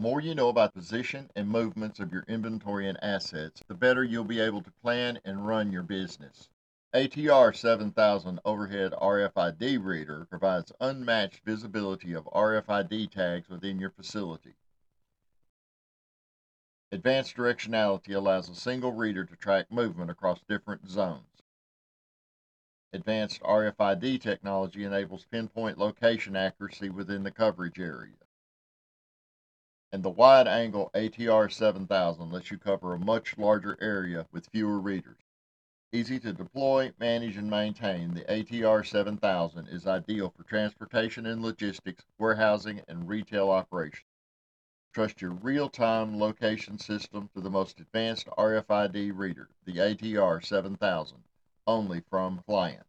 more you know about the position and movements of your inventory and assets, the better you'll be able to plan and run your business. ATR 7000 Overhead RFID Reader provides unmatched visibility of RFID tags within your facility. Advanced directionality allows a single reader to track movement across different zones. Advanced RFID technology enables pinpoint location accuracy within the coverage area. And the wide angle ATR 7000 lets you cover a much larger area with fewer readers. Easy to deploy, manage, and maintain, the ATR 7000 is ideal for transportation and logistics, warehousing, and retail operations. Trust your real-time location system to the most advanced RFID reader, the ATR 7000, only from Pliant.